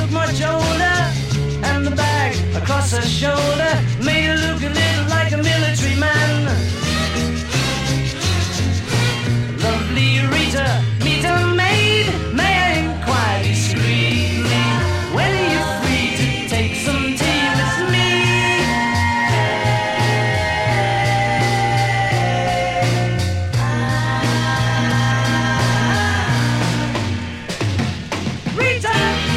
looked much older, and the bag across her shoulder made her look a little like a military man. Lovely Rita, meet a maid, may I inquire discreetly, when are you free to take some tea with me? Rita!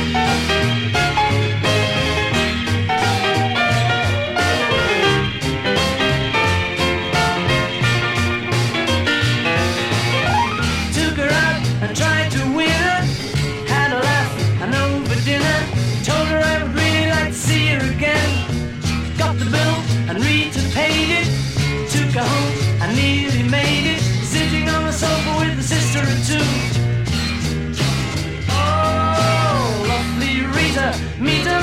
Took her out and tried to win her, had a laugh and over dinner, told her I would really like to see her again. Got the bill and Rita paid it, took her home and nearly made it, sitting on the sofa with a sister or two. Oh, lovely Rita, meet a